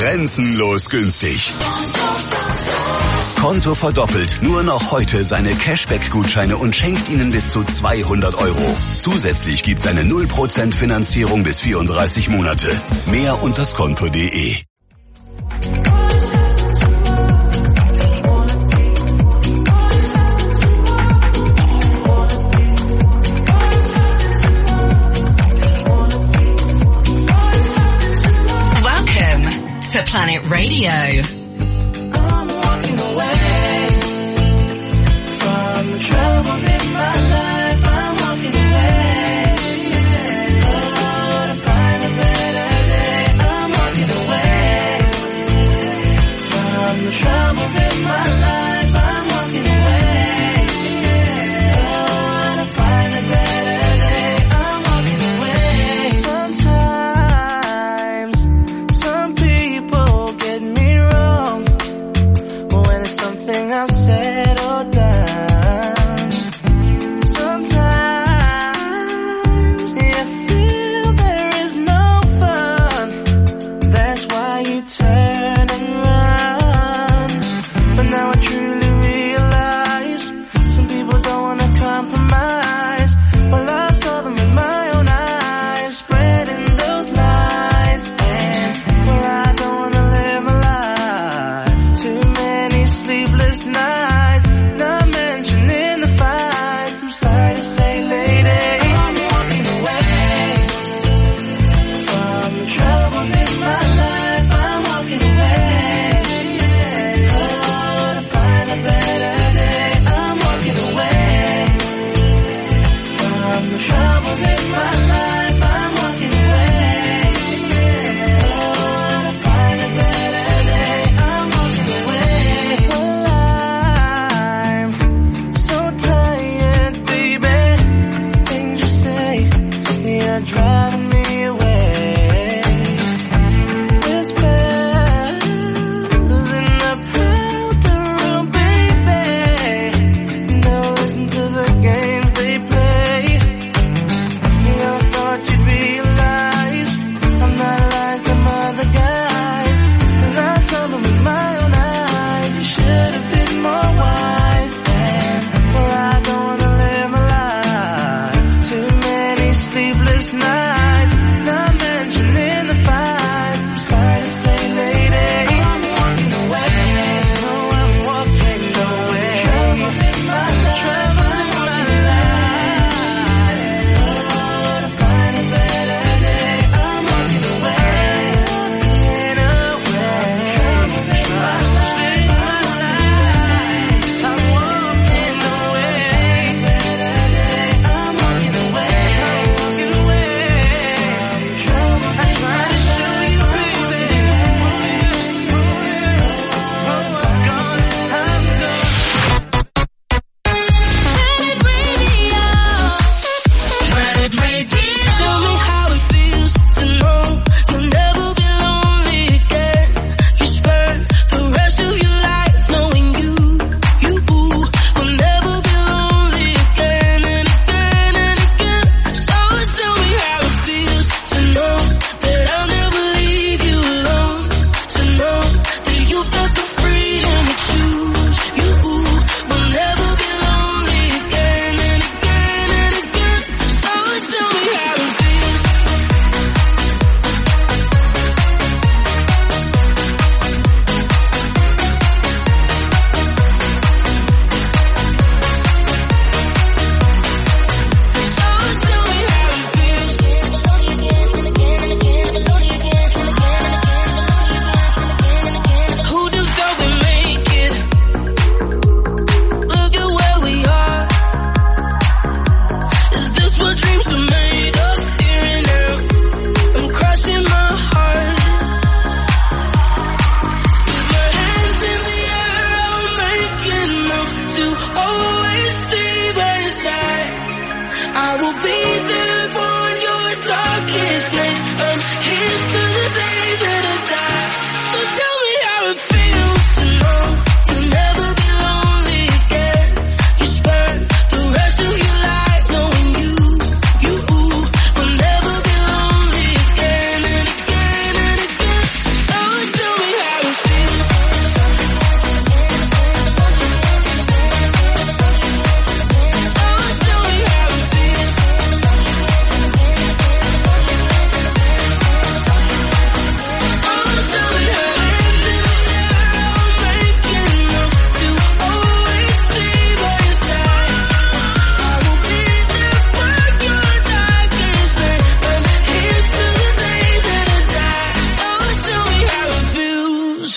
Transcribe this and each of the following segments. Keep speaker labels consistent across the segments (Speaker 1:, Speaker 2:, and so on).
Speaker 1: Grenzenlos günstig. Skonto verdoppelt nur noch heute seine Cashback-Gutscheine und schenkt Ihnen bis zu 200 €. Zusätzlich gibt's eine 0% Finanzierung bis 34 Monate. Mehr unter skonto.de.
Speaker 2: To Planet Radio.
Speaker 3: I'm walking away from the troubles in my life. I'm walking away to find a better day. I'm walking away from the troubles in my life. I'm walking away to find a better day. I'm walking away. Sometimes some people get me wrong when it's something I've said or done. Sometimes you feel there is no fun. That's why you turn and run. But now I truly realize some people don't want to compromise. Well, I saw them with my own eyes, spreading those lies. And well, I don't want to live my life. Too many sleepless nights, not mentioning the fights. I'm sorry to say, lady, I'm walking away from the troubles in my life. I'm walking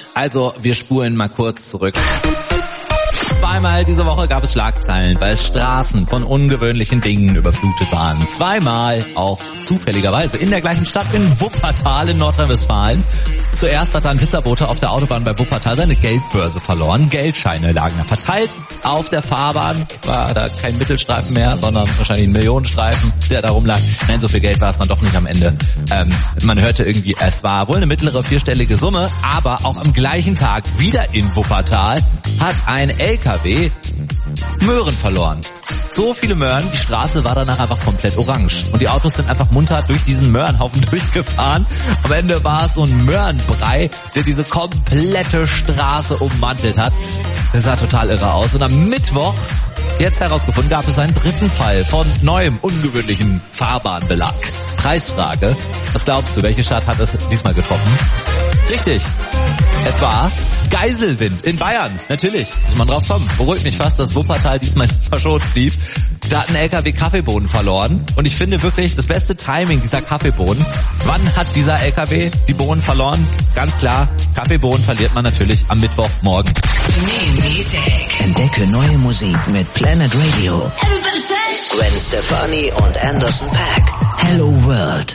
Speaker 4: Also, wir spulen mal kurz zurück. Zweimal diese Woche gab es Schlagzeilen, weil Straßen von ungewöhnlichen Dingen überflutet waren. Zweimal, auch zufälligerweise, in der gleichen Stadt, in Wuppertal in Nordrhein-Westfalen. Zuerst hat ein Pizzabote auf der Autobahn bei Wuppertal seine Geldbörse verloren. Geldscheine lagen da verteilt. Auf der Fahrbahn war da kein Mittelstreifen mehr, sondern wahrscheinlich ein Millionenstreifen, der da rumlag. Nein, so viel Geld war es dann doch nicht am Ende. Man hörte irgendwie, es war wohl eine mittlere vierstellige Summe, aber auch am gleichen Tag wieder in Wuppertal hat ein LKW Möhren verloren. So viele Möhren, die Straße war danach einfach komplett orange. Und die Autos sind einfach munter durch diesen Möhrenhaufen durchgefahren. Am Ende war es so ein Möhrenbrei, der diese komplette Straße ummantelt hat. Das sah total irre aus. Und am Mittwoch, jetzt herausgefunden, gab es einen dritten Fall von neuem ungewöhnlichen Fahrbahnbelag. Preisfrage. Was glaubst du, welche Stadt hat es diesmal getroffen? Richtig. Es war Geiselwind in Bayern. Natürlich, muss man drauf kommen. Beruhigt mich fast, dass Wuppertal diesmal verschont blieb. Da hat ein LKW Kaffeebohnen verloren. Und ich finde wirklich das beste Timing dieser Kaffeebohnen. Wann hat dieser LKW die Bohnen verloren? Ganz klar, Kaffeebohnen verliert man natürlich am Mittwochmorgen.
Speaker 2: New music.
Speaker 5: Entdecke neue Musik mit Planet Radio.
Speaker 2: Everybody say
Speaker 5: Gwen Stefani und Anderson .Paak. Hello World.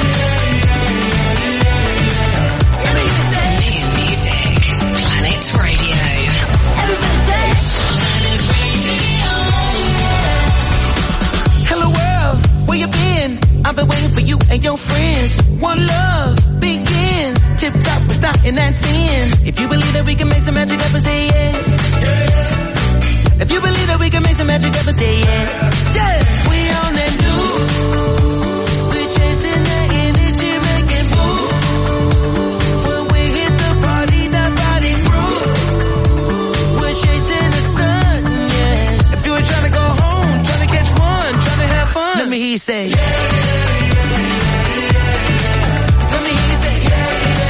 Speaker 2: Planet Radio. Everybody say Planet Radio.
Speaker 3: Hello world, where you been? I've been waiting for you and your friends. One love begins. Tip top, we're starting at 10. If you believe that we can make some magic happen, say yeah. If you believe that we can make some magic happen, say yeah. Yeah, we on that new. We're chasing that energy, making move. When we hit the party, that body groove. We're chasing the sun, yeah. If you ain't trying to go home, trying to catch one, trying to have fun, let me hear you say yeah. Let me hear you say yeah.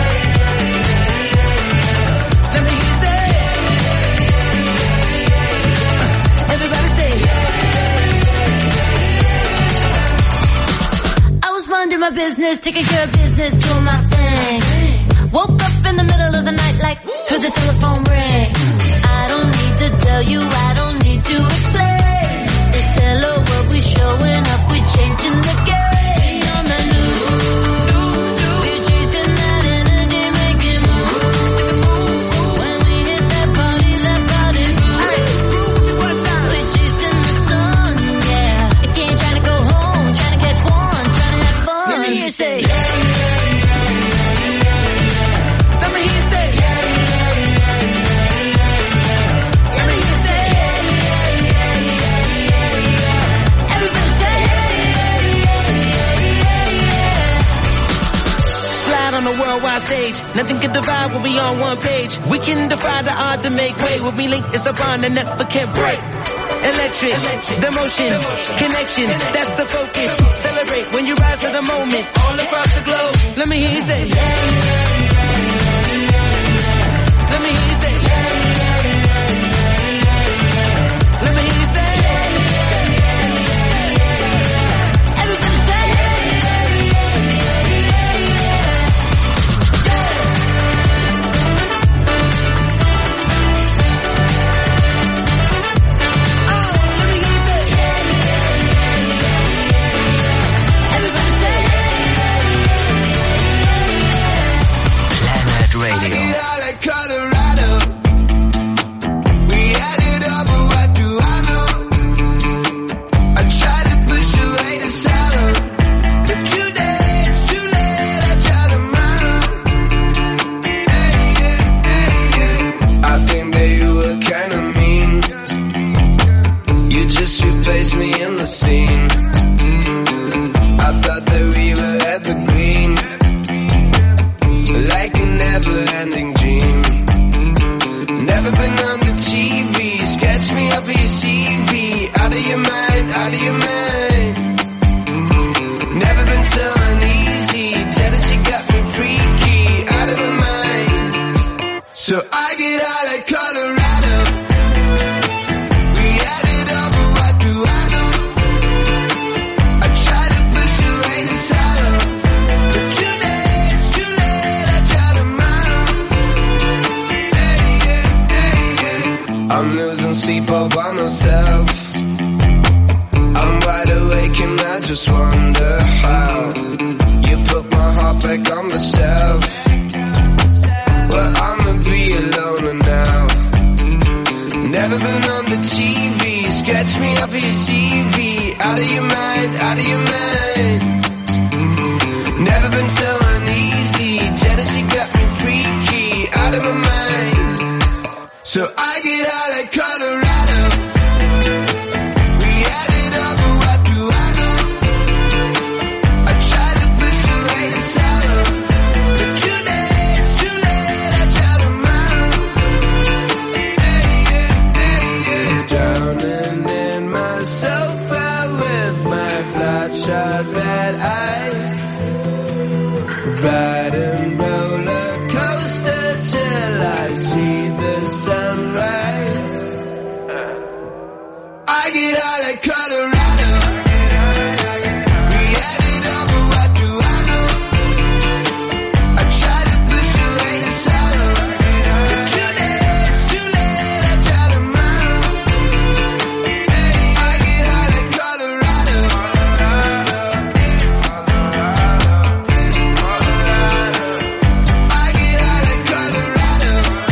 Speaker 3: Let me hear you say everybody say
Speaker 6: I was minding my business, taking care of business, doing my thing. Woke up in the middle of the night like, heard the telephone ring. I don't need to tell you, I don't need to explain. It's hello world, we showing up, we changing the game. We on the new, we're chasing that energy, making moves. When we hit that body groove. We're chasing the sun, yeah. If you ain't trying to go home, trying to catch one, trying to have fun, let me hear you say
Speaker 3: let me hear you say let me hear you say
Speaker 6: everybody say
Speaker 3: slide on the worldwide stage. Nothing can divide when we on one page. We can defy the odds and make way. When we link, it's a bond that never can break. Electric, the motion, connection, that's the focus. Celebrate when you rise to the moment, all across the globe. Let me hear you say let me hear you say let me hear you say
Speaker 6: everybody say
Speaker 3: let me hear you say
Speaker 6: everybody say
Speaker 5: Planet Radio.
Speaker 7: Replace me in the scene. I thought that we were evergreen, like a never-ending dream. Never been on the TV. Sketch me up for your CV. Out of your mind, out of your mind. Never been so uneasy. Jealousy got me freaky, out of my mind. So I get out like Colorado. hours and sleep all by myself. I'm wide awake and I just wonder how you put my heart back on the shelf. Well, I'ma be alone now. Never been on the TV, scratch me off of your CV. Out of your mind, out of your mind. Never been so uneasy, jealousy got me freaky, out of my mind. So I get high like Colorado. We had it all, but what do I know? I try to push away the sorrow, but too late, it's too late, I try tomorrow. Drowning in myself out with my bloodshot red eyes, riding roller coaster till I see the sunrise. I get high like Colorado. We had it all, but what do I know? I try to push away the sorrow, but too late, it's too late, I try tomorrow. I get high like Colorado. I get high like Colorado.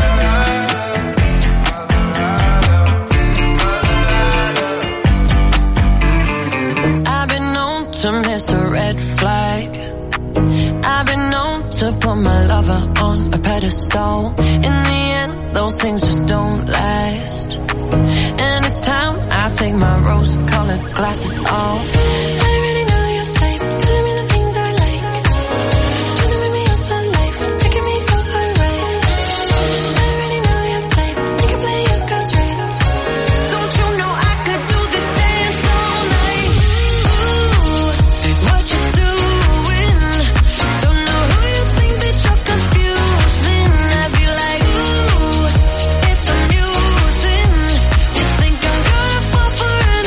Speaker 6: I've been known to miss a red flag. I've been known to put my lover on a pedestal. In the end, those things just don't last. And it's time I take my rose-colored glasses off. I already know your type, telling me the things I like. Trying to make me yours for life, taking me for a ride. I already know your type, you can play your cards right. Don't you know I could do this dance all night? Ooh, what you doing? Don't know who you think that you're confusing. I'd be like, ooh, it's amusing. You think I'm gonna fall for an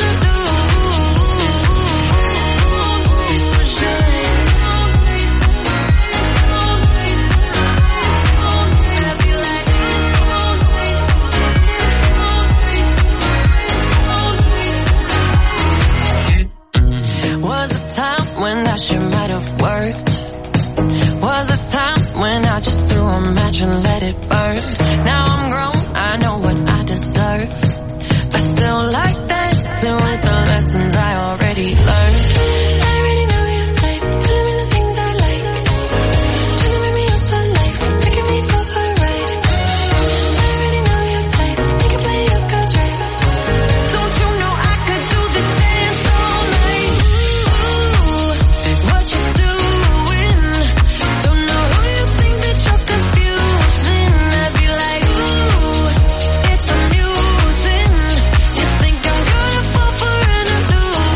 Speaker 6: illusion? Was a time when that shit might have worked. Was a time when I just threw a match and let it burn. Now I'm grown, I know what I deserve. I still like that, so with the lessons I already learned. I already know your type, telling me the things I like. Trying to make me yours for life, taking me for a ride. I already know your type, you can play your cards right. Don't you know I could do this dance all night? Ooh, what you doing? Don't know who you think that you're confusing. I'd be like, ooh, it's amusing. You think I'm gonna fall for an illusion?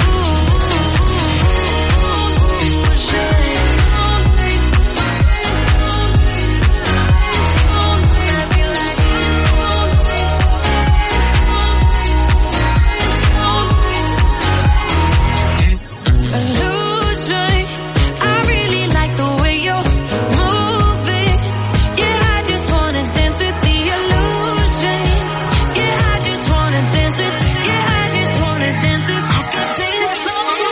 Speaker 6: Illusion. I really like the way you're moving. Yeah, I just wanna dance with the illusion. Yeah, I just wanna dance with. Yeah, I just wanna dance with. I could dance all night.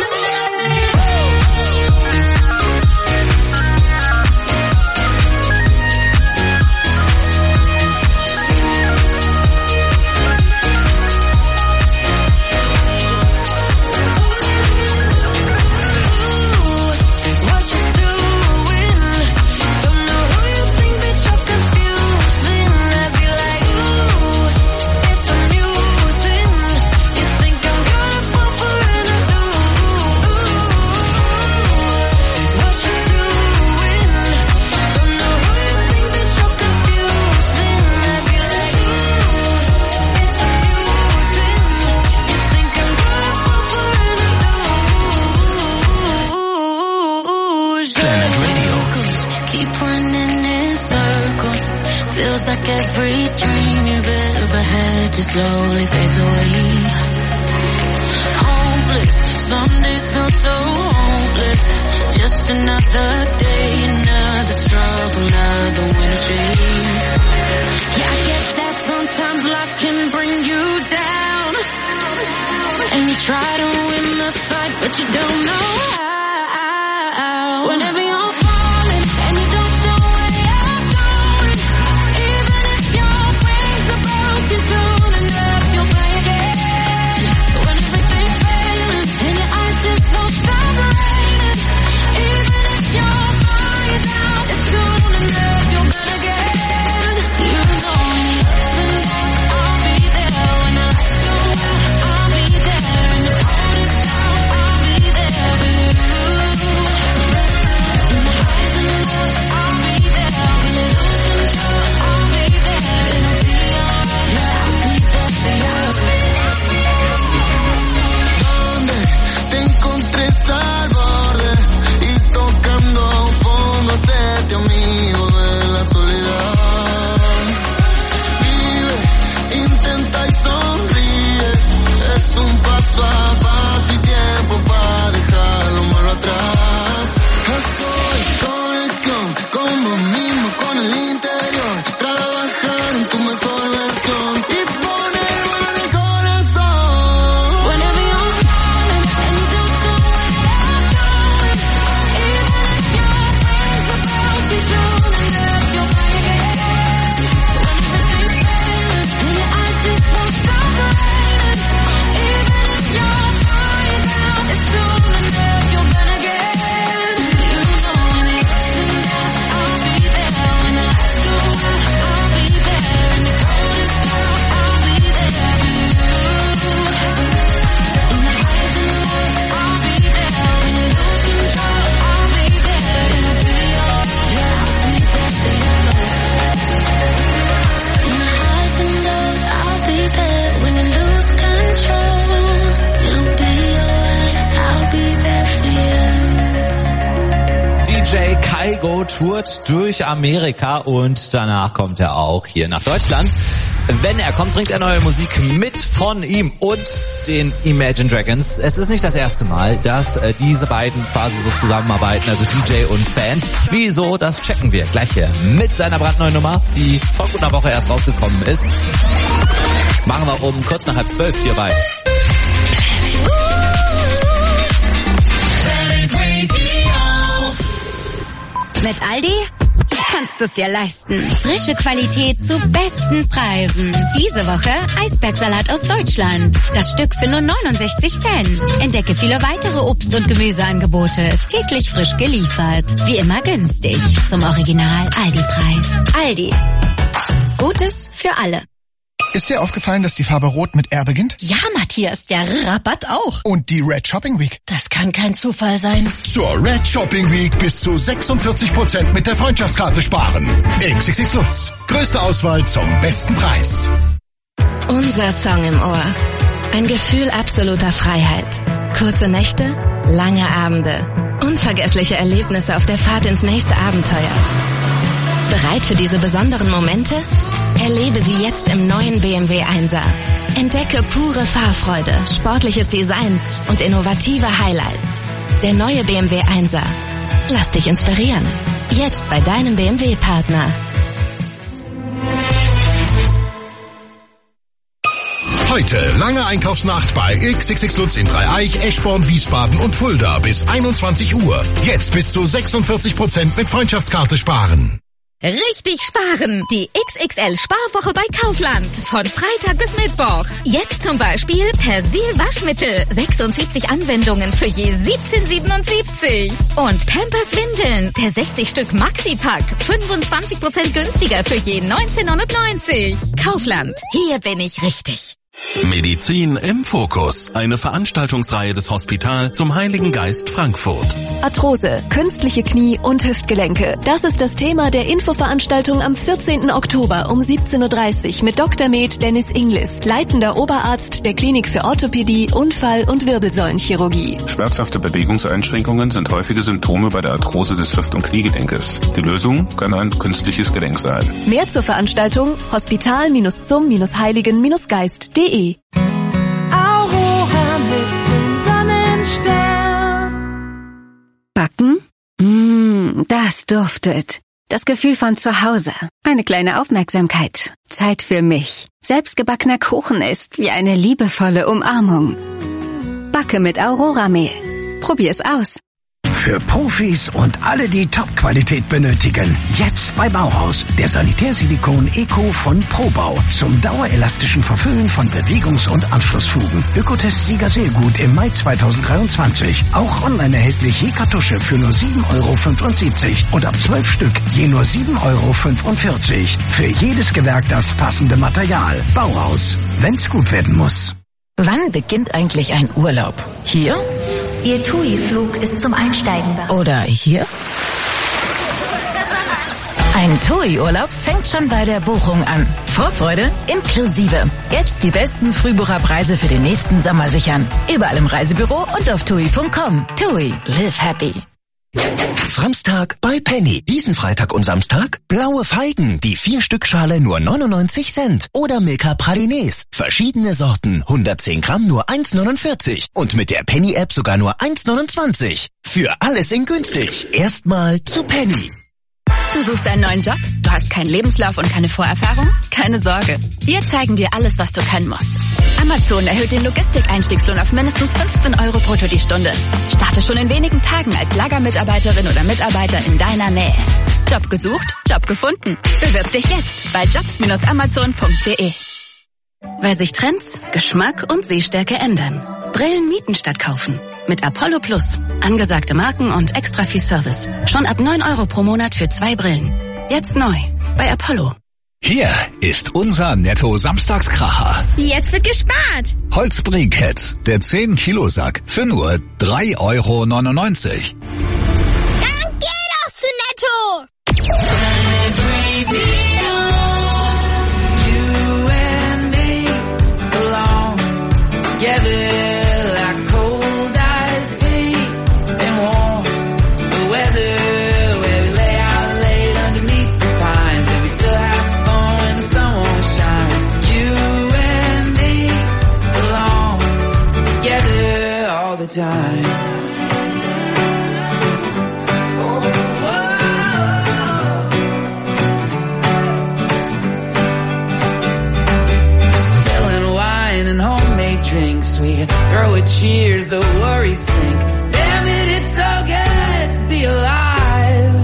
Speaker 6: What you doing? Don't know who you think that you're confusing. I'd be like, ooh, it's amusing. You think I'm gonna fall for an illusion? What you doing? Don't know who you think that you're confusing. I'd be like, ooh, it's amusing. You think I'm gonna fall for an illusion?
Speaker 1: Planet Radio.
Speaker 6: Keep running in circles. Feels like every dream you've ever had just slowly fades away. Hopeless, some days feel so hopeless. Just another day, another struggle, another winter chase. Yeah, I guess that sometimes life can bring you try to win the fight, but you don't know how. Whenever you're falling and you don't know where you're going, even if your wings are broken, soon enough you'll fly again. When everything's failing and your eyes just won't stop raining, even if your body's out, it's soon enough you'll burn again. You know me, I'll be there when the lights go out. I'll be there in the coldest hour. I'll be there for you. In the highs and lows, I'll be there when you lose control. I'll be there, it'll be alright. Yeah, I'll be there for you.
Speaker 8: ¿Dónde te encontré al borde y tocando fondo, hacerte amigo de la soledad? Vive, intenta y sonríe, es un paso a paso y tiempo para dejar lo malo atrás. Soy conexión con vos mismo, con el interior, trabajar en tu mejor versión y ponerlo en el corazón.
Speaker 6: Whenever you're falling and you don't know where you're going, even if your wings are broken, soon enough you'll fly again. When everything's failing and your eyes just won't stop raining, even if your body's out, it's soon enough you'll burn again. You know when it's enough, I'll be there when the lights go out. I'll be there in the coldest hour. I'll be there for you. In the highs and lows, I'll be there when you lose control. I'll be there, it'll be alright. Yeah, I'll be there for you. In the highs and lows, I'll be there when you lose control. It'll be alright. I'll be there for you.
Speaker 4: DJ Kygo tourt durch Amerika und danach kommt er auch hier nach Deutschland. Wenn er kommt, bringt er neue Musik mit von ihm und den Imagine Dragons. Es ist nicht das erste Mal, dass diese beiden quasi so zusammenarbeiten, also DJ und Band. Wieso? Das checken wir gleich hier mit seiner brandneuen Nummer, die vor gut einer Woche erst rausgekommen ist. Machen wir um kurz nach 11:30 hier bei.
Speaker 9: Mit Aldi kannst du es dir leisten. Frische Qualität zu besten Preisen. Diese Woche Eisbergsalat aus Deutschland. Das Stück für nur 69 Cent. Entdecke viele weitere Obst- und Gemüseangebote. Täglich frisch geliefert. Wie immer günstig. Zum Original Aldi-Preis. Aldi. Gutes für alle.
Speaker 10: Ist dir aufgefallen, dass die Farbe Rot mit R beginnt?
Speaker 11: Ja, Matthias, der Rabatt auch.
Speaker 10: Und die Red Shopping Week?
Speaker 11: Das kann kein Zufall sein.
Speaker 12: Zur Red Shopping Week bis zu 46% mit der Freundschaftskarte sparen. XXX Lutz. Größte Auswahl zum besten Preis.
Speaker 13: Unser Song im Ohr. Ein Gefühl absoluter Freiheit. Kurze Nächte, lange Abende. Unvergessliche Erlebnisse auf der Fahrt ins nächste Abenteuer. Bereit für diese besonderen Momente? Erlebe sie jetzt im neuen BMW 1er. Entdecke pure Fahrfreude, sportliches Design und innovative Highlights. Der neue BMW 1er. Lass dich inspirieren. Jetzt bei deinem BMW-Partner.
Speaker 12: Heute lange Einkaufsnacht bei XXX Lutz in Dreieich, Eschborn, Wiesbaden und Fulda bis 21 Uhr. Jetzt bis zu 46% mit Freundschaftskarte sparen.
Speaker 14: Richtig sparen! Die XXL-Sparwoche bei Kaufland. Von Freitag bis Mittwoch. Jetzt zum Beispiel Persil Waschmittel. 76 Anwendungen für je 17,77. Und Pampers Windeln. Der 60 Stück Maxi-Pack. 25% günstiger für je 19,99. Kaufland. Hier bin ich richtig.
Speaker 15: Medizin im Fokus. Eine Veranstaltungsreihe des Hospital zum Heiligen Geist Frankfurt.
Speaker 16: Arthrose, künstliche Knie und Hüftgelenke. Das ist das Thema der Infoveranstaltung am 14. Oktober um 17:30 Uhr mit Dr. Med Dennis Inglis, leitender Oberarzt der Klinik für Orthopädie, Unfall- und Wirbelsäulenchirurgie.
Speaker 17: Schmerzhafte Bewegungseinschränkungen sind häufige Symptome bei der Arthrose des Hüft- und Kniegelenkes. Die Lösung kann ein künstliches Gelenk sein.
Speaker 16: Mehr zur Veranstaltung hospital-zum-heiligen-geist.de.
Speaker 3: Aurora mit dem Sonnenstern.
Speaker 18: Backen? Das duftet. Das Gefühl von zu Hause. Eine kleine Aufmerksamkeit. Zeit für mich. Selbstgebackener Kuchen ist wie eine liebevolle Umarmung. Backe mit Aurora-Mehl. Probier's aus.
Speaker 19: Für Profis und alle, die Top-Qualität benötigen. Jetzt bei Bauhaus. Der Sanitärsilikon Eco von Probau. Zum dauerelastischen Verfüllen von Bewegungs- und Anschlussfugen. Ökotest-Sieger sehr gut im Mai 2023. Auch online erhältlich je Kartusche für nur 7,75 € und ab 12 Stück je nur 7,45 €. Für jedes Gewerk das passende Material. Bauhaus. Wenn's gut werden muss.
Speaker 20: Wann beginnt eigentlich ein Urlaub? Hier?
Speaker 21: Ihr TUI-Flug ist zum Einsteigen bereit.
Speaker 20: Oder hier? Ein TUI-Urlaub fängt schon bei der Buchung an. Vorfreude inklusive. Jetzt die besten Frühbucherpreise für den nächsten Sommer sichern. Überall im Reisebüro und auf TUI.com. TUI, live happy.
Speaker 22: Samstag bei Penny. Diesen Freitag und Samstag blaue Feigen, die 4-Stück-Schale nur 99 Cent. Oder Milka Pralines. Verschiedene Sorten, 110 Gramm nur 1,49. Und mit der Penny-App sogar nur 1,29. Für alles in günstig. Erstmal zu Penny.
Speaker 9: Du suchst einen neuen Job? Du hast keinen Lebenslauf und keine Vorerfahrung? Keine Sorge. Wir zeigen dir alles, was du können musst. Amazon erhöht den Logistikeinstiegslohn auf mindestens 15 € brutto die Stunde. Starte schon in wenigen Tagen als Lagermitarbeiterin oder Mitarbeiter in deiner Nähe. Job gesucht, Job gefunden. Bewirb dich jetzt bei jobs-amazon.de. Weil sich Trends, Geschmack und Sehstärke ändern. Brillen mieten statt kaufen. Mit Apollo Plus. Angesagte Marken und extra viel Service. Schon ab 9 € pro Monat für 2 Brillen. Jetzt neu bei Apollo.
Speaker 23: Hier ist unser Netto-Samstagskracher.
Speaker 24: Jetzt wird gespart.
Speaker 23: Holzbrikett, der 10-Kilo-Sack für nur 3,99 €.
Speaker 24: Dann geh doch zu Netto.
Speaker 3: Time. Spilling wine and homemade drinks, we throw a cheers, the worries sink. Damn it, it's so good to be alive.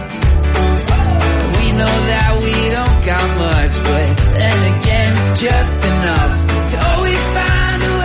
Speaker 3: We know that we don't got much, but then again it's just enough to always find a way.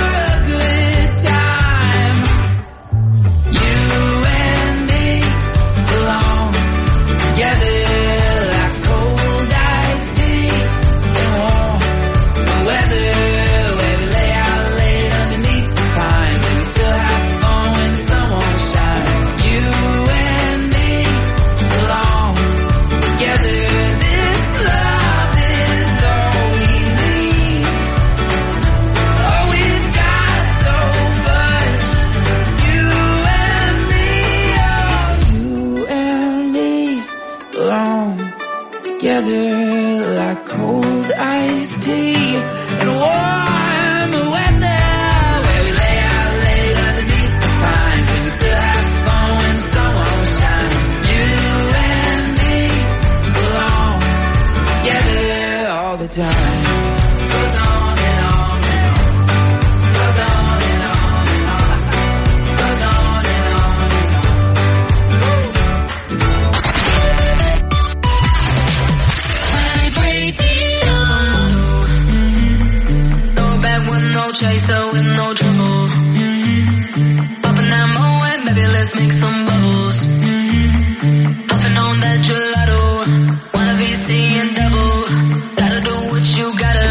Speaker 3: Together like cold iced tea and warm weather, where we lay out late underneath the pines and we still have fun when the sun won't shine. You and me belong together all the time. Goes on and on and on. Goes on and on and on. Goes on and on and on.
Speaker 25: Chaser with no trouble. Popping that Moet, baby, let's make some bubbles. Puffing on that gelato, wanna be seeing double. Gotta do what you gotta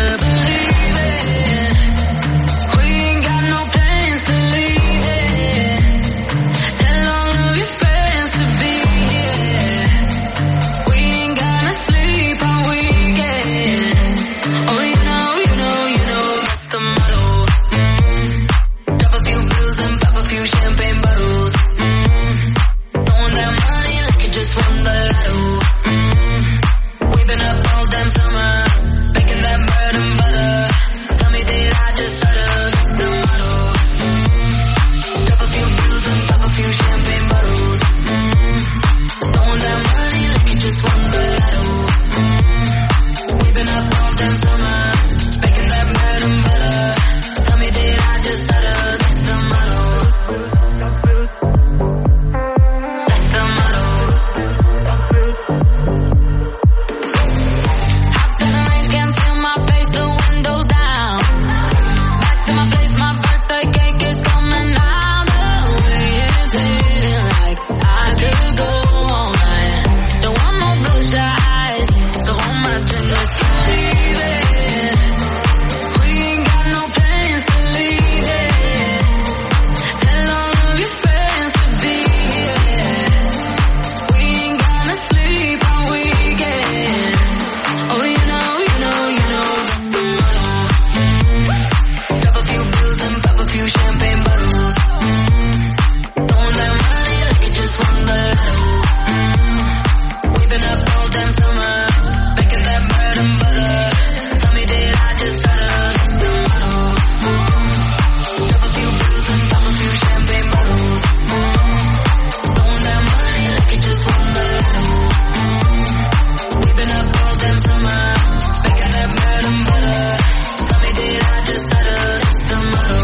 Speaker 25: let's leave it. We ain't got no plans to leave it. Tell all of your friends to be here. We ain't gonna sleep all weekend. Oh, you know that's the motto. Drop a few pills and pop a few champagne bottles. Throwing that money like you just won the lotto. We've been up all damn summer, making that bread and butter. Tell me, did I just stutter? That's the motto. Drop a few pills and pop a few champagne bottles. Throwing that money like you just won the lotto. We've been up all damn summer, making that bread and butter. Tell me, did I just stutter? That's the motto.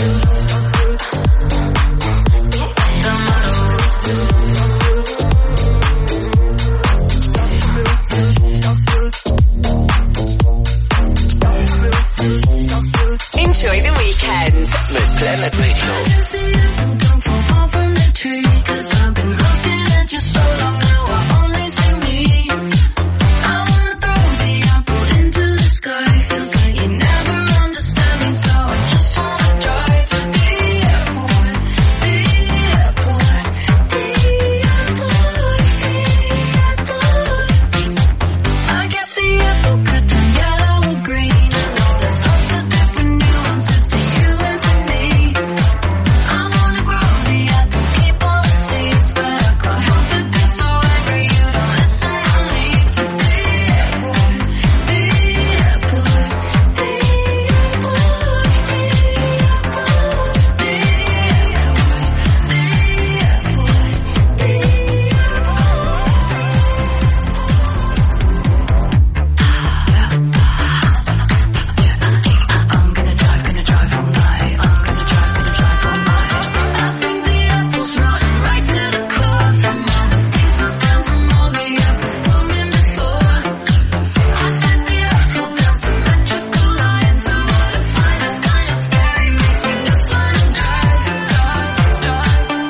Speaker 1: Enjoy the weekend with Planet Radio.
Speaker 25: Don't fall far from the tree, 'cause I've been looking at you so long now I only see me. I wanna throw the apple into the sky. Feels like you never understand me, so I just wanna drive to the airport, the airport, the airport, the airport. I guess the apple could turn yellow or green. I know there's lots of different nuances to you and to me. I wanna grow the apple, keep all the seeds, but I can't help it, be so angry you don't listen and leave. To the airport, the airport, the airport, the airport, the I'm gonna drive all night. I'm gonna drive all night. I think the apple's rotten right to the core. From all the things we've done, from all the apples blooming before. I spent the apple down symmetrical lines. And what I find is kinda scary, makes me just wanna drive. I'm gonna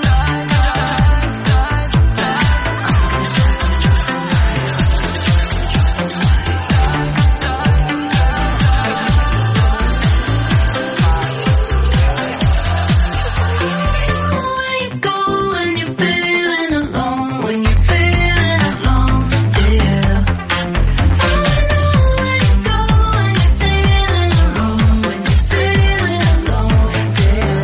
Speaker 25: Where you go when you're feeling alone, when you're feeling alone, yeah. I know where you go when you're feeling alone, when you're feeling alone, yeah.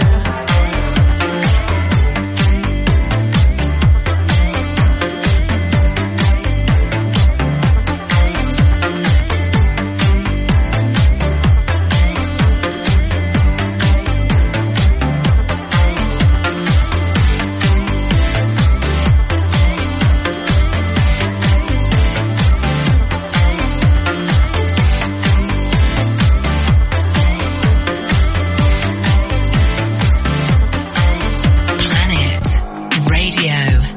Speaker 1: Planet Radio.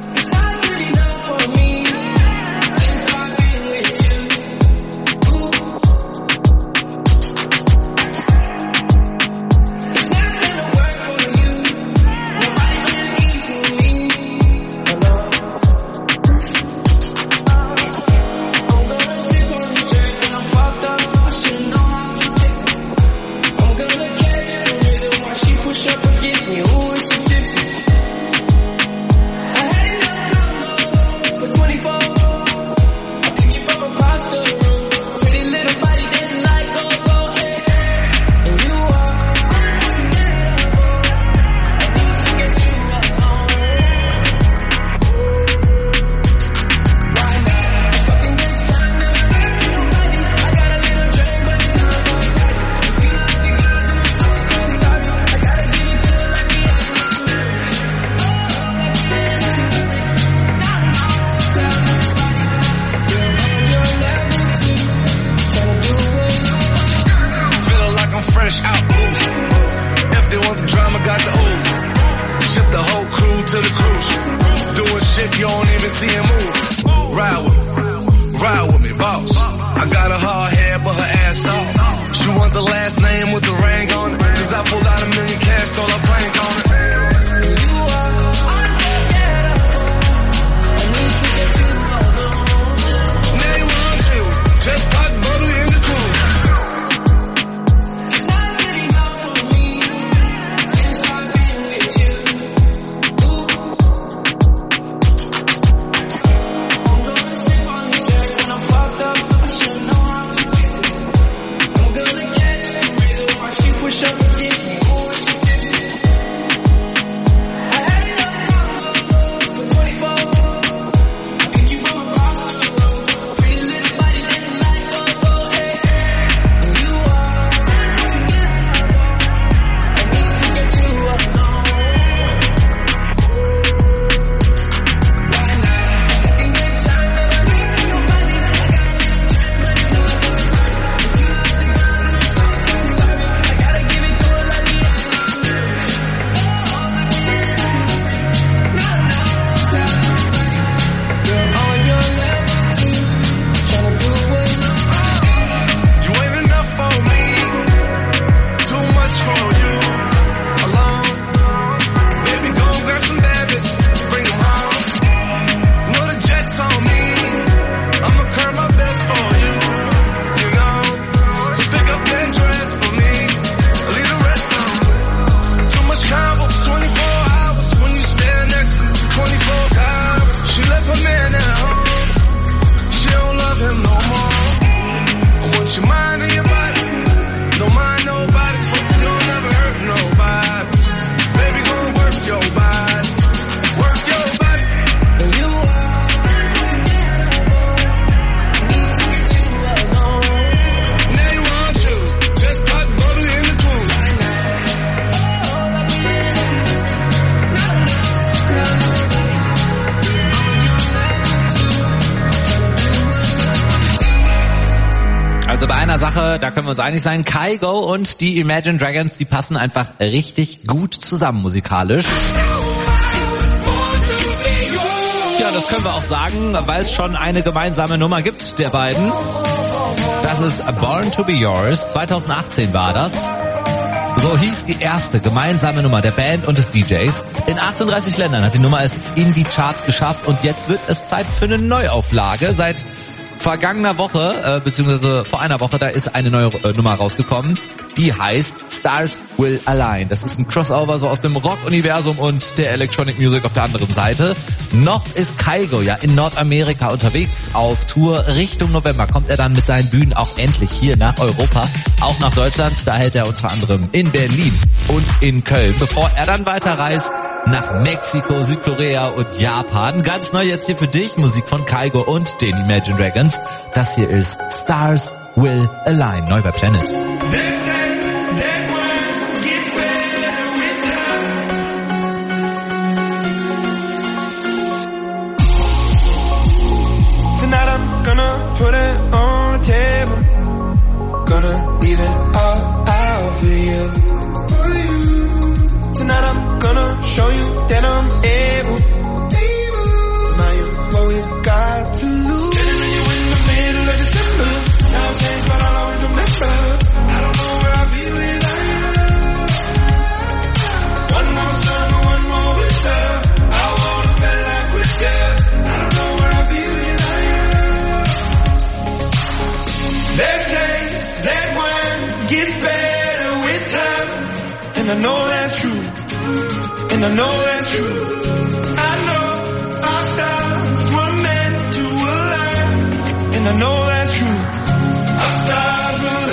Speaker 2: Fresh out booth. If they want the drama, got the ooze. Ship the whole crew to the cruise. Doing shit you don't even see him move. Ride with me, boss. I got a hard head, but her ass off. She want the last name with the ring on it. 'Cause I pulled out $1 million cash, told her bank on it. You are unforgettable. I need to get you alone. Now you want you, just fuck
Speaker 4: Also bei einer Sache, da können wir uns einig sein, Kygo und die Imagine Dragons, die passen einfach richtig gut zusammen musikalisch. Ja, das können wir auch sagen, weil es schon eine gemeinsame Nummer gibt der beiden. Das ist Born to Be Yours, 2018 war das. So hieß die erste gemeinsame Nummer der Band und des DJs. In 38 Ländern hat die Nummer es in die Charts geschafft und jetzt wird es Zeit für eine Neuauflage. Seit vergangener Woche, beziehungsweise vor einer Woche, da ist eine neue Nummer rausgekommen. Die heißt Stars Will Align. Das ist ein Crossover so aus dem Rock-Universum und der Electronic Music auf der anderen Seite. Noch ist Kygo ja in Nordamerika unterwegs auf Tour. Richtung November kommt er dann mit seinen Bühnen auch endlich hier nach Europa, auch nach Deutschland. Da hält er unter anderem in Berlin und in Köln, bevor er dann weiterreist nach Mexiko, Südkorea und Japan. Ganz neu jetzt hier für dich, Musik von Kygo und den Imagine Dragons. Das hier ist Stars Will Align, neu bei Planet.
Speaker 3: Tonight I'm gonna put it on the table. Gonna leave it all out for you. Tonight I'm gonna show you that I'm able. Now you're what we got to lose. Standing with you in the middle of December. Time changed, but I'll always remember. I don't know where I'll be without you. One more summer, one more winter. I wanna spend life with you. I don't know where I'll be without you. They say that wine gets better with time, and I know that's true. And I know that's true. I know our stars were meant to align. And I know that's true. Our stars will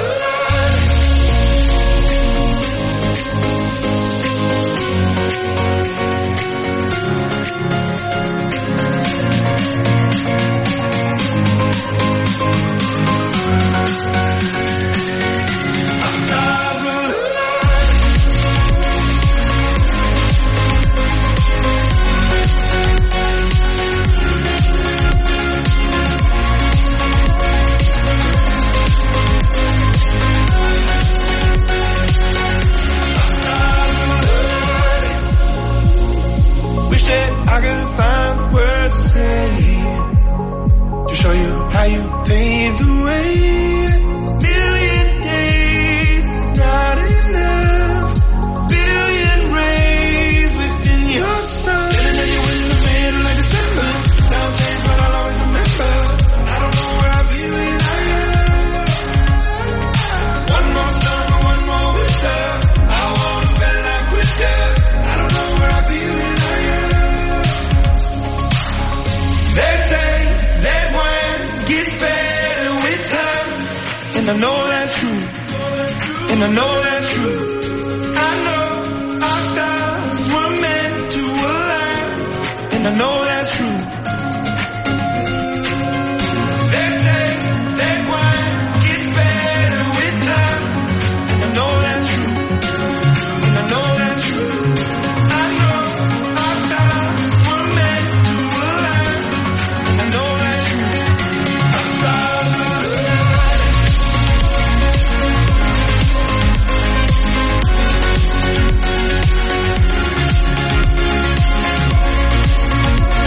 Speaker 3: I could find the words to say to show you how you paved the way. Million days is not enough. Billion rays within your sun. Standing at you in the middle of December. Time changed, but I'll always remember. I don't know where I'll be without you. One more summer, one more winter. I wanna spend life with you. I don't know where I'll be without you. They say that wine gets better with time, and I know that's true, and I know that's true. I know our stars were meant to align, and I know that's true. They say that wine gets better with time, and I know that's true, and I know that's true. I know our stars were meant to align. I know that's true. Our stars will align.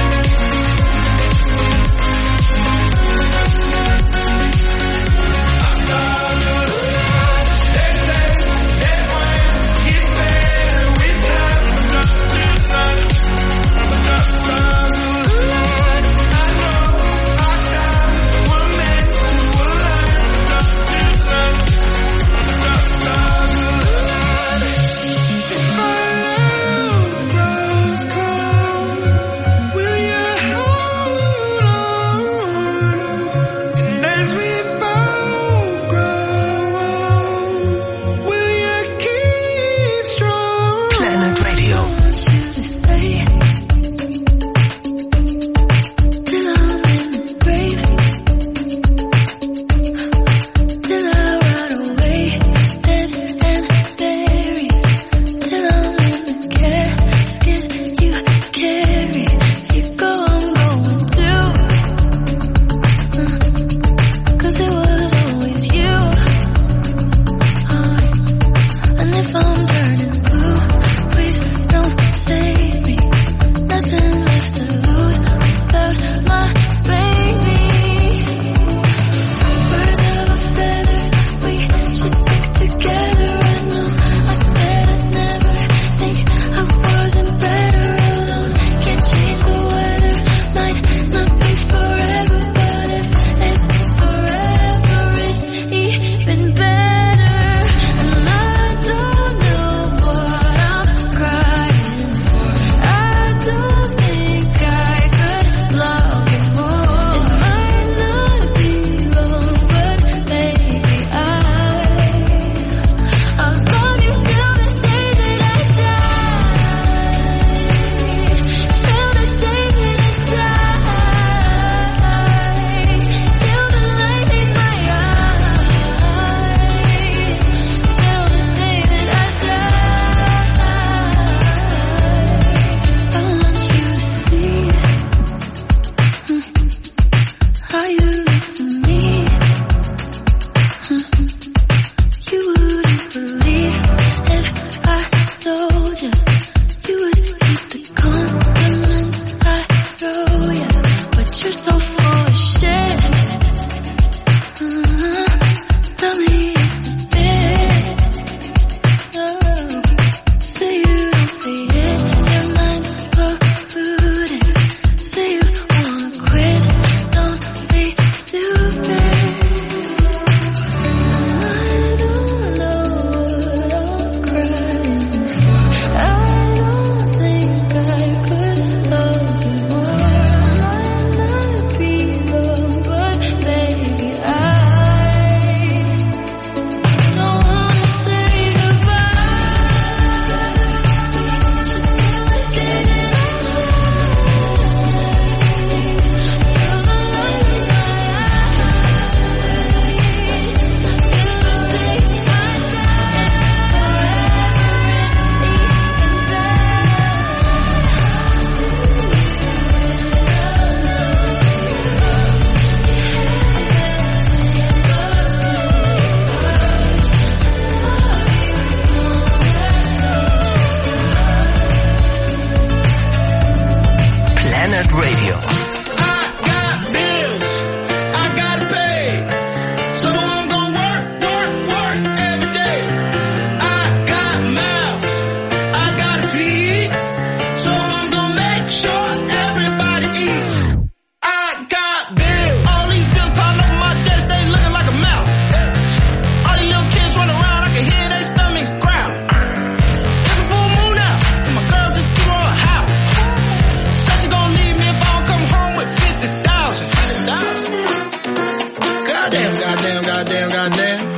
Speaker 5: goddamn, goddamn.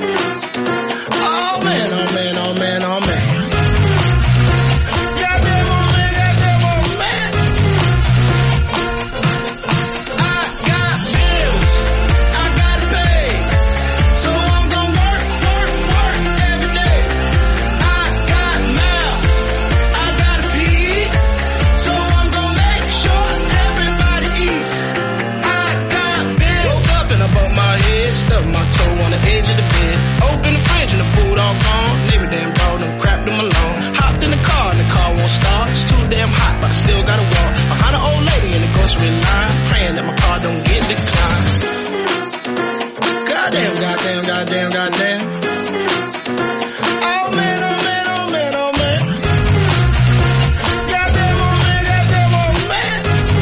Speaker 5: Oh man, oh man, oh man, oh man. Goddamn, oh man, goddamn, oh man. I got bills, I gotta pay, so I'm gonna work every day. I got mouths, I gotta feed, so I'm gonna make sure everybody eats. I got bills. Woke up and I bumped my head, stubbed my toe on the edge of the bed. Open the fridge and the food all gone. Neighbor damn brought them, crapped them alone. Hopped in the car and the car won't start. It's too damn hot, but I still gotta walk behind an old lady in the grocery line, praying that my car don't get declined. Goddamn, goddamn, goddamn, goddamn. Oh man, oh man, oh man, oh man. Goddamn, oh man, goddamn, oh man.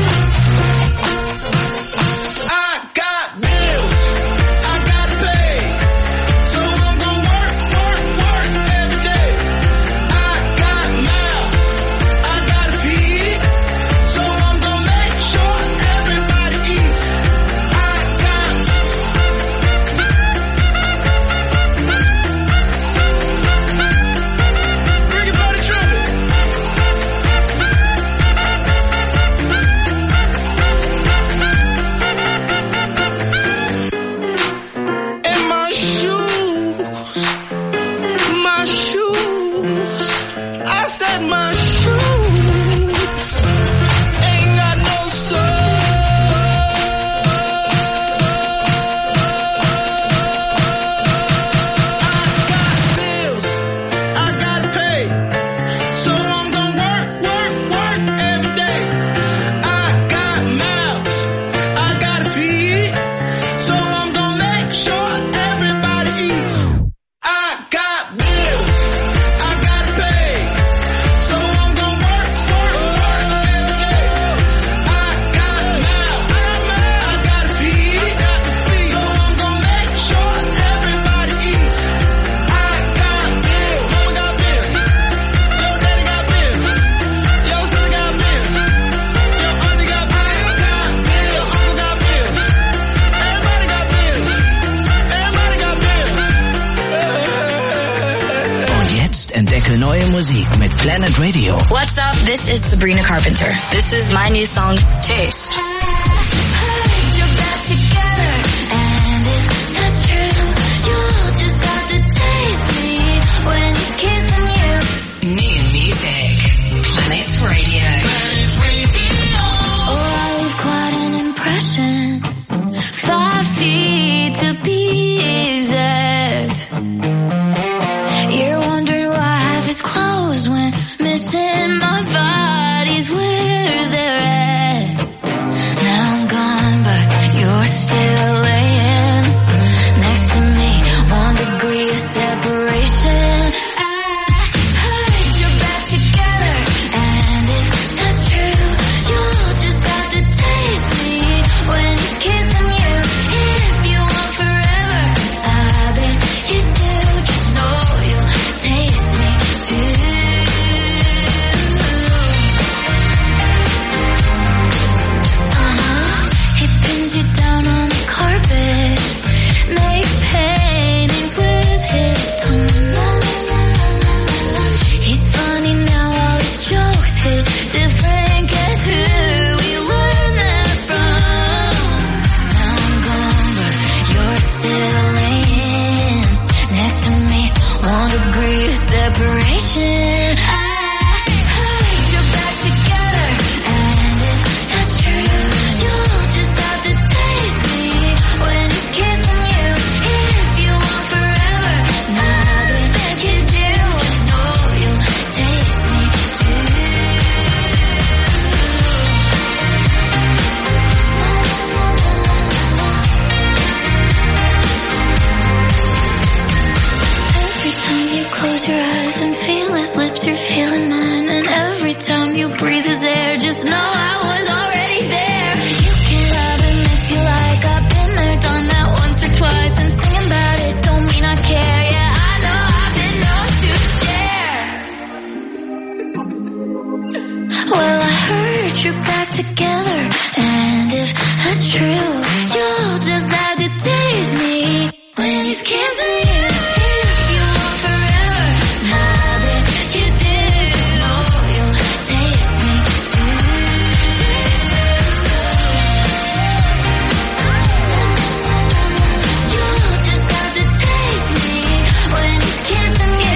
Speaker 5: I got bills, I gotta pay, so I'm gonna work every day. I got mouths, I gotta feed, so I'm gonna make sure everybody eats. I got bring it by the trumpet. And my shoes, I said my shoes ain't got no soul. I got bills, I gotta pay, so I'm gonna work every day. I got mouths, I gotta feed, so I'm gonna make sure everybody eats. I got bills, I gotta pay, so I'm gonna work every day. I got mouths, I gotta feed, so I'm gonna make sure everybody eats. I got bills, mama got bills, yo daddy got bills, yo sister got bills, yo auntie got bills, uncle got bills, everybody got bills, everybody got bills.
Speaker 19: Und jetzt entdecke neue Musik mit Planet Radio.
Speaker 6: What's up? This is Sabrina Carpenter. This is my new song, Taste.
Speaker 1: New music. Planet Radio.
Speaker 25: Oh, I leave quite an impression. 5 feet to be exact. You're wondering why I have his clothes when missing my body's where they're at. Now I'm gone, but you're still laying next to me. 1 degree of separation. I heard you're back together, and if that's true, you'll just have to taste me when he's kissing you. If you want forever, I bet you do. Just know you'll taste me too. He pins you down on the carpet, makes paintings with his tongue. He's funny now, all his jokes hit different. Guess who we learned that from? Now I'm gone, but you're still laying next to me. 1 degree of separation. I heard you're back together, and if that's true, you'll just have to taste me when he's kissing you. If you want forever, now that you do, just know you'll taste me too. Every time you close your eyes and feel his lips, you're feeling mine. And every time you breathe his air, just know I was already there. You can love him if you like. I've been there, done that once or twice. And singing about it don't mean I care. Yeah, I know I've been known to share. Well, I heard you're back together, and if that's true, you'll just have to taste me when he's kissing you. You want forever, now that you do. You'll taste me too. You'll just have to taste me when he's kissing you.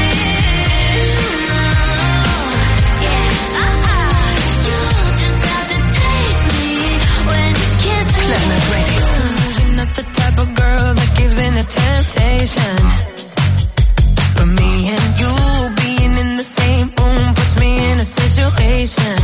Speaker 25: You're not the type of girl that gives in to temptation. But me and you being in the same room puts me in a situation.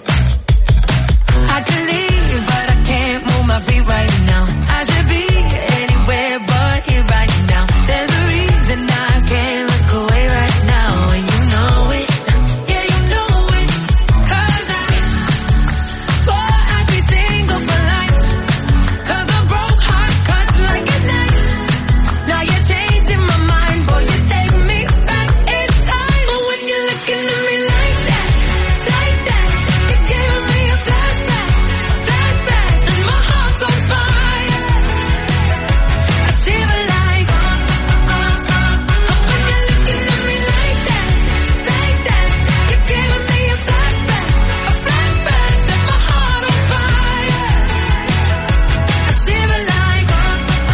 Speaker 25: I could leave, but I can't move my feet right now. I should be anywhere but here right now. There's a reason I can't look away right now, and you know it. Yeah, you know it. 'Cause I swore I'd be single for life. 'Cause a broke heart cuts like a knife. Now you're changing my mind, boy, you take me back in time. But when you're looking at me like that, you're giving me a flashback, and my heart's on fire. I shiver like, when you're looking at me like that, you're giving me a flashback, set my heart on fire. I shiver like, you're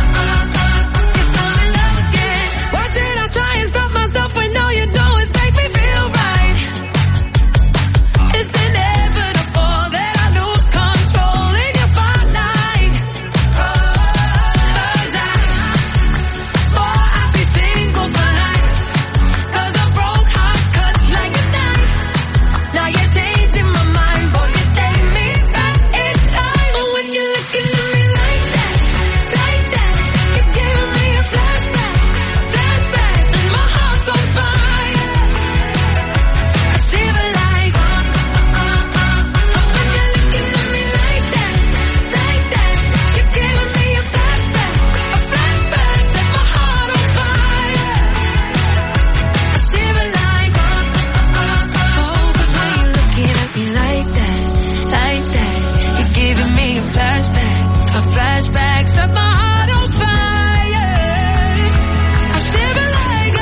Speaker 25: in love again. Why should I try and stop myself when all you do is make me feel right? It's inevitable that I lose control in your spotlight. 'Cause I swore I'd be single for life. 'Cause a broke heart cuts like a knife. Now you're changing my mind, boy, you take me back in time. But when you're looking at me like that, you're giving me a flashback, and my heart's on fire. I shiver like, when you're looking at me like that, you're giving me a flashback, set my heart on fire. I shiver like, 'cause when you're looking at me like that, you're giving me a flashback, set my heart on fire. I shiver like,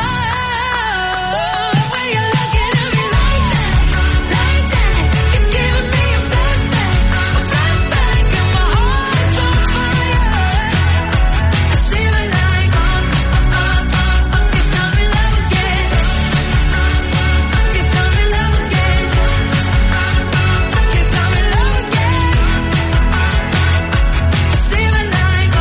Speaker 25: when you're looking at me like that, you're giving me a flashback, and my heart's on fire. I shiver like, you found me love again. You found me love again. You found me love again. I shiver like,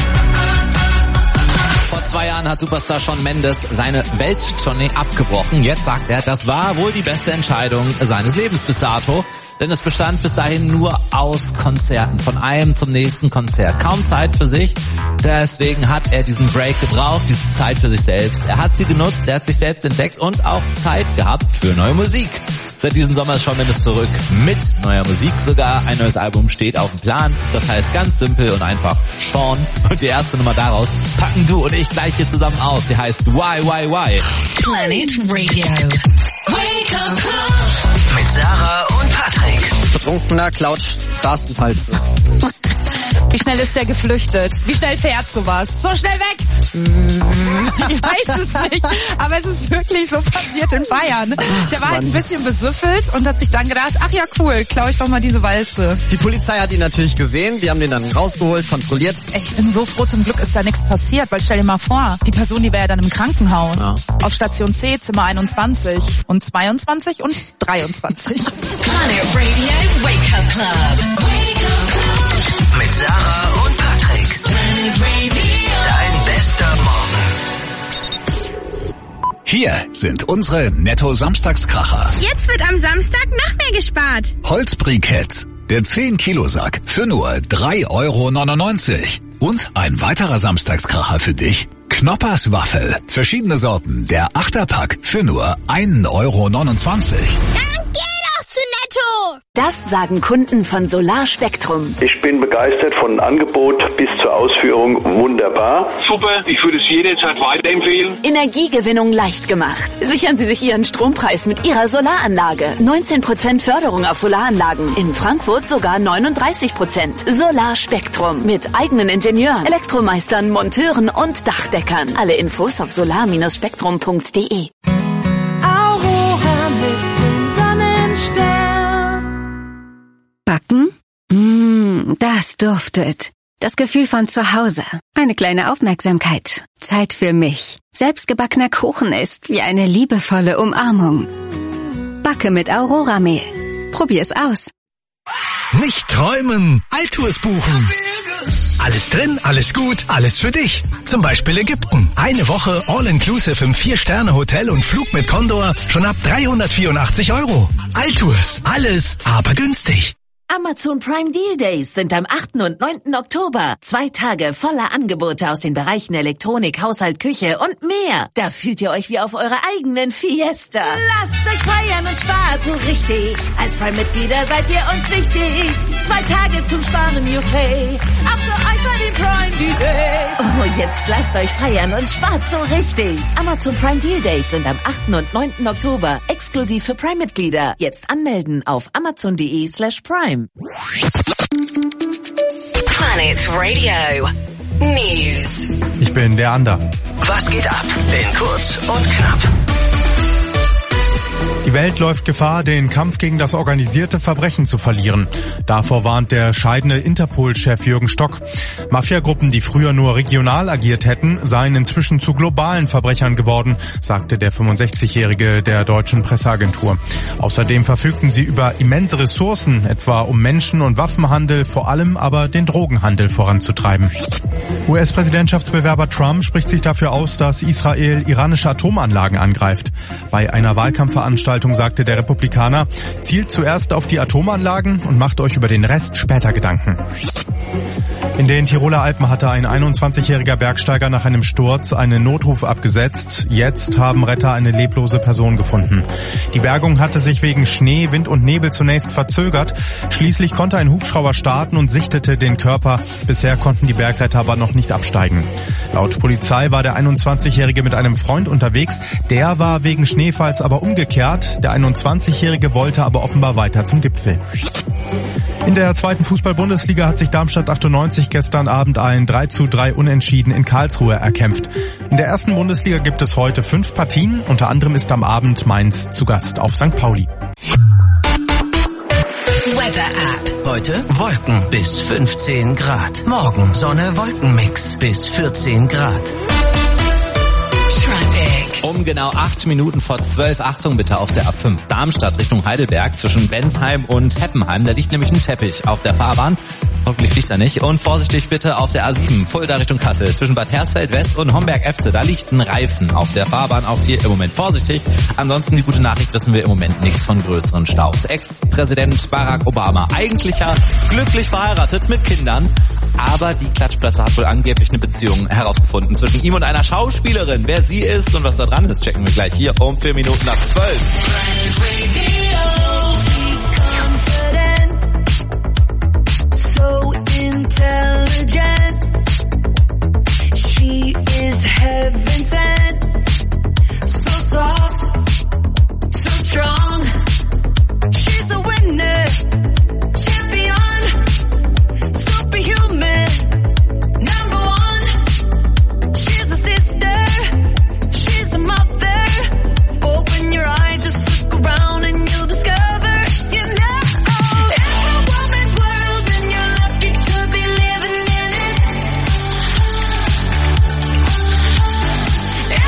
Speaker 4: Vor 2 Jahren hat Superstar Shawn Mendes seine Welttournee abgebrochen. Jetzt sagt er, das war wohl die beste Entscheidung seines Lebens bis dato. Denn es bestand bis dahin nur aus Konzerten, von einem zum nächsten Konzert. Kaum Zeit für sich, deswegen hat er diesen Break gebraucht, diese Zeit für sich selbst. Er hat sie genutzt, er hat sich selbst entdeckt und auch Zeit gehabt für neue Musik. Seit diesem Sommer ist Shawn Mendes zurück mit neuer Musik sogar. Ein neues Album steht auf dem Plan. Das heißt ganz simpel und einfach Shawn. Und die erste Nummer daraus packen du und ich gleich hier zusammen aus. Die heißt Why.
Speaker 1: Planet Radio. Wake up Club.
Speaker 7: Mit Sarah und Patrick.
Speaker 8: Betrunkener klaut Straßenfalze.
Speaker 10: Wie schnell ist der geflüchtet? Wie schnell fährt sowas? So schnell weg! Ich weiß es nicht, aber es ist wirklich so passiert in Bayern. Der war halt ein bisschen besüffelt und hat sich dann gedacht, ach ja cool, klaue ich doch mal diese Walze.
Speaker 8: Die Polizei hat ihn natürlich gesehen, die haben den dann rausgeholt, kontrolliert.
Speaker 10: Ich bin so froh, zum Glück ist da nichts passiert, weil stell dir mal vor, die Person, die wäre ja dann im Krankenhaus. Ja. Auf Station C, Zimmer 21 und 22 und 23.
Speaker 1: Planet Radio Wake Up Club. Wake Up Club.
Speaker 7: Mit Sarah und Patrick.
Speaker 1: Planet Radio.
Speaker 7: Dein bester Morgen.
Speaker 23: Hier sind unsere Netto-Samstagskracher.
Speaker 24: Jetzt wird am Samstag noch mehr gespart.
Speaker 23: Holzbriketts, der 10-Kilo-Sack für nur 3,99 €. Und ein weiterer Samstagskracher für dich. Knoppers Waffel, verschiedene Sorten, der 8er-Pack für nur 1,29 €.
Speaker 24: Dann geh doch zu Netto.
Speaker 16: Auto! Das sagen Kunden von Solar Spektrum.
Speaker 11: Ich bin begeistert von Angebot bis zur Ausführung. Wunderbar.
Speaker 12: Super, ich würde es jederzeit weiterempfehlen.
Speaker 16: Energiegewinnung leicht gemacht. Sichern Sie sich Ihren Strompreis mit Ihrer Solaranlage. 19% Förderung auf Solaranlagen. In Frankfurt sogar 39%. Solar Spektrum. Mit eigenen Ingenieuren, Elektromeistern, Monteuren und Dachdeckern. Alle Infos auf solar-spektrum.de.
Speaker 3: Aurora mit dem Sonnenstern.
Speaker 18: Backen? Das duftet. Das Gefühl von zu Hause. Eine kleine Aufmerksamkeit. Zeit für mich. Selbstgebackener Kuchen ist wie eine liebevolle Umarmung. Backe mit Aurora-Mehl. Probier's aus.
Speaker 19: Nicht träumen, Altours buchen. Alles drin, alles gut, alles für dich. Zum Beispiel Ägypten. Eine Woche All-Inclusive im 4-Sterne-Hotel und Flug mit Condor schon ab 384 €. Altours, alles, aber günstig.
Speaker 13: Amazon Prime Deal Days sind am 8. und 9. Oktober. 2 Tage voller Angebote aus den Bereichen Elektronik, Haushalt, Küche und mehr. Da fühlt ihr euch wie auf eurer eigenen Fiesta. Lasst euch feiern und spart so richtig. Als Prime-Mitglieder seid ihr uns wichtig. 2 Tage zum Sparen, juchei. Auch für euch bei den Prime Deal Days. Oh, jetzt lasst euch feiern und spart so richtig. Amazon Prime Deal Days sind am 8. und 9. Oktober. Exklusiv für Prime-Mitglieder. Jetzt anmelden auf amazon.de/prime.
Speaker 1: Planet Radio News.
Speaker 14: Ich bin der Ander.
Speaker 7: Was geht ab? In kurz und knapp.
Speaker 14: Die Welt läuft Gefahr, den Kampf gegen das organisierte Verbrechen zu verlieren. Davor warnt der scheidende Interpol-Chef Jürgen Stock. Mafiagruppen, die früher nur regional agiert hätten, seien inzwischen zu globalen Verbrechern geworden, sagte der 65-Jährige der deutschen Presseagentur. Außerdem verfügten sie über immense Ressourcen, etwa um Menschen- und Waffenhandel, vor allem aber den Drogenhandel voranzutreiben. US-Präsidentschaftsbewerber Trump spricht sich dafür aus, dass Israel iranische Atomanlagen angreift. Bei einer Wahlkampfveranstaltung sagte der Republikaner, zielt zuerst auf die Atomanlagen und macht euch über den Rest später Gedanken. In den Tiroler Alpen hatte ein 21-jähriger Bergsteiger nach einem Sturz einen Notruf abgesetzt. Jetzt haben Retter eine leblose Person gefunden. Die Bergung hatte sich wegen Schnee, Wind und Nebel zunächst verzögert. Schließlich konnte ein Hubschrauber starten und sichtete den Körper. Bisher konnten die Bergretter aber noch nicht absteigen. Laut Polizei war der 21-Jährige mit einem Freund unterwegs. Der war wegen Schneefalls aber umgekehrt. Der 21-Jährige wollte aber offenbar weiter zum Gipfel. In der zweiten Fußball-Bundesliga hat sich Darmstadt 98 gestern Abend ein 3:3 Unentschieden in Karlsruhe erkämpft. In der ersten Bundesliga gibt es heute 5 Partien. Unter anderem ist am Abend Mainz zu Gast auf St. Pauli.
Speaker 1: Weather App.
Speaker 7: Heute Wolken bis 15 Grad. Morgen Sonne-Wolkenmix bis 14 Grad.
Speaker 4: Um genau 8 Minuten vor 12, Achtung bitte auf der A5 Darmstadt Richtung Heidelberg zwischen Bensheim und Heppenheim. Da liegt nämlich ein Teppich auf der Fahrbahn. Hoffentlich liegt er nicht. Und vorsichtig bitte auf der A7 Fulda Richtung Kassel zwischen Bad Hersfeld West und Homberg-Efze. Da liegt ein Reifen auf der Fahrbahn. Auch hier im Moment vorsichtig. Ansonsten die gute Nachricht, wissen wir im Moment nichts von größeren Staus. Ex-Präsident Barack Obama, eigentlich ja glücklich verheiratet mit Kindern. Aber die Klatschpresse hat wohl angeblich eine Beziehung herausgefunden zwischen ihm und einer Schauspielerin. Wer sie ist und was da dran ist, checken wir gleich hier um 4 Minuten nach 12.
Speaker 3: So intelligent, she is heaven sent. So soft, so strong, she's a winner, champion, superhuman, number one. She's a sister, she's a mother. Open your eyes, just look around and you'll discover, you know, it's a woman's world and you're lucky to be living in it.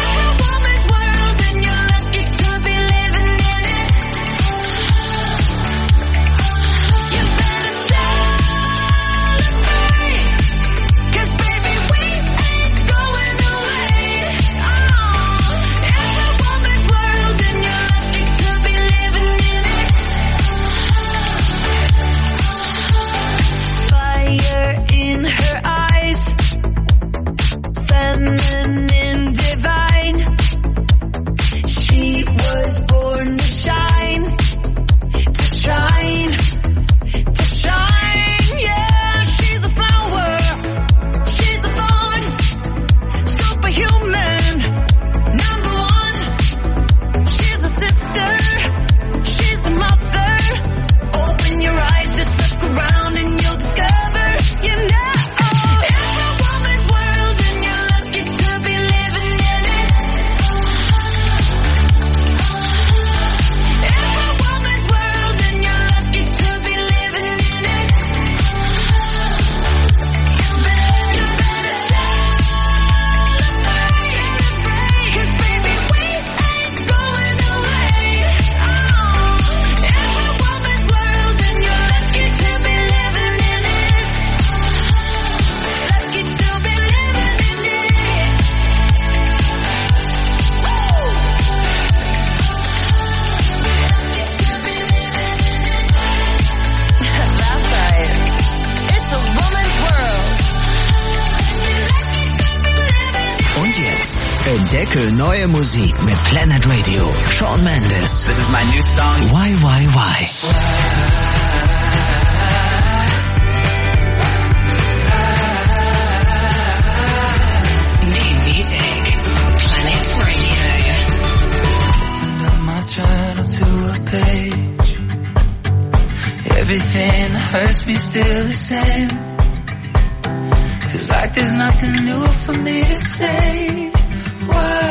Speaker 7: Entdecke neue Musik mit Planet Radio. Shawn Mendes.
Speaker 8: This is my new song.
Speaker 7: Why.
Speaker 1: New music. Planet Radio.
Speaker 3: My journal to a page. Everything that hurts me still the same. Feels like there's nothing new for me to say. Why?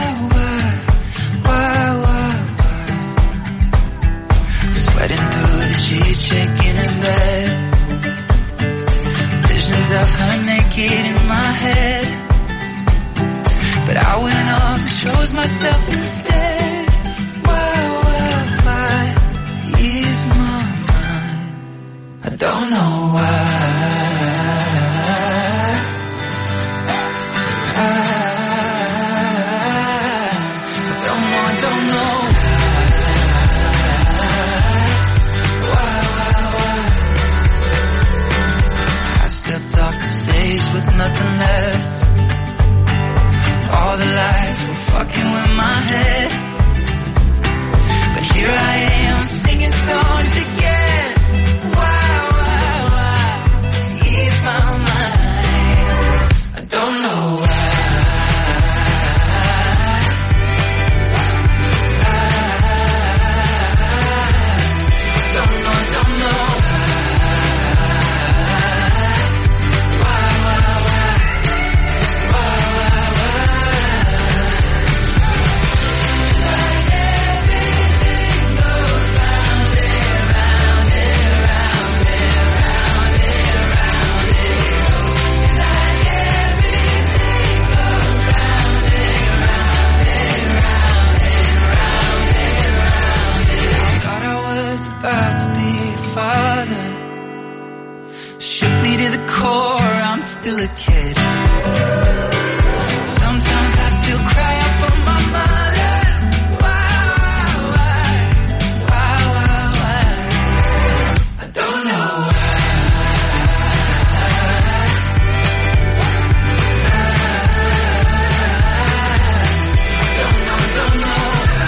Speaker 3: Sweating through the sheets, shaking in bed. Visions of her naked in my head. But I went off and chose myself instead. Why is my mind? I don't know why. I don't know. I stepped off the stage with nothing left. All the lights were fucking with my head. But here I am singing songs again. Why ease my mind? I don't know why. Still a kid. Sometimes I still cry out for my mother. Why? I don't know why. Don't know.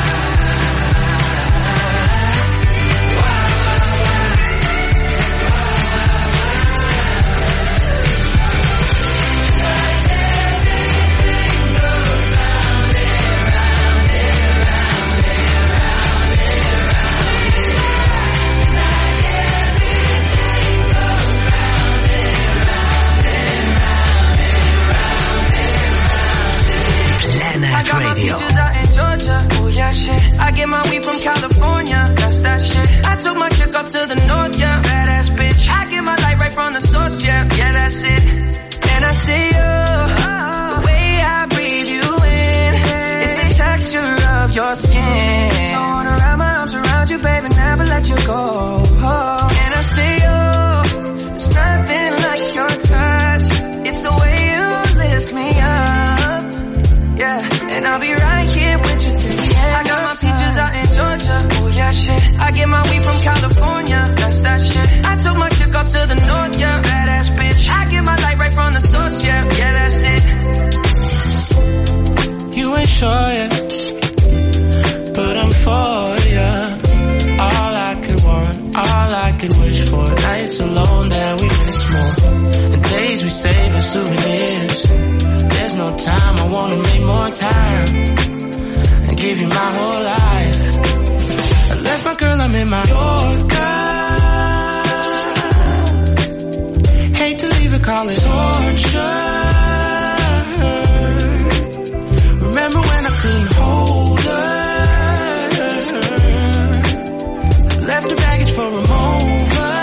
Speaker 7: Radio.
Speaker 3: Out in Georgia. Oh yeah, shit. I get my weed from California. That's that shit. I took my chick up to the north, yeah. Badass bitch. I get my light right from the source, yeah. Yeah, that's it. And I see you. The way I breathe you in. It's the texture of your skin. I wanna wrap my arms around you, baby, never let you go. And I see you. There's nothing like your touch. It's the way you lift me up. Yeah, and I'll be right here with you till the end. I got my peaches out in Georgia. Oh yeah, shit. I get my weed from California. That's that shit. I took my chick up to the north, yeah. Badass bitch. I get my light right from the source, yeah. Yeah, that's it.
Speaker 5: You ain't sure yet, but I'm for ya. All I could want, all I could wish for. Nights alone that we miss more. And days we save as souvenirs. There's no time, I wanna make more time and give you my whole life. I left my girl, I'm in my Yorker. Hate to leave it, call it torture. Remember when I couldn't hold her? Left the baggage for a mover.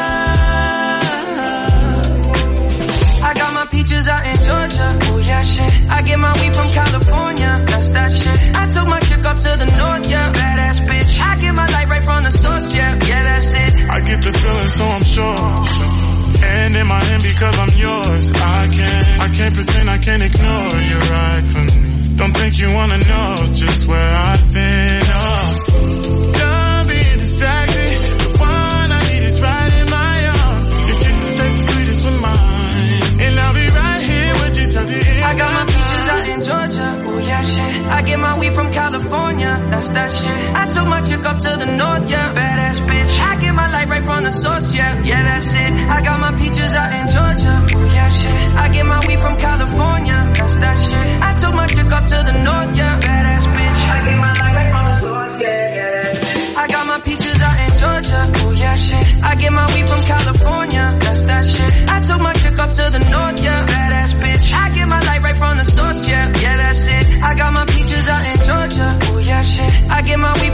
Speaker 3: I got my peaches out in Georgia. Oh yeah, shit. I get my weed from California. That's that shit. I took my chick up to the north, yeah. Badass bitch. I get my light right from the source, yeah. Yeah, that's it.
Speaker 5: I get the feeling, so I'm sure. And in my hand because I'm yours. I can't pretend, I can't ignore. You're right for me. Don't think you wanna know just where I've been. Oh, done being distracted. The one I need is right in my arms. Your kisses taste the sweetest with mine. And I'll be right here with you till the end.
Speaker 3: I got my peaches out in Georgia. Oh yeah, shit. shit. I get my weed from California, that's that shit. I took my chick up to the north, yeah, badass bitch. I get my light right from the source, yeah, yeah, that's it. I got my peaches out in Georgia, oh yeah, shit. I get my weed from California, that's that shit. I took my chick up to the north, yeah, badass bitch. I get my light right from the source, yeah, yeah, that's it. I got my peaches out in Georgia, oh yeah, shit. I get my weed from California, that's that shit. I took my chick up to the north, yeah, badass bitch. I get my light right from the source, yeah, yeah, that's it. I got my peaches out in Georgia, oh yeah, shit. I get my weed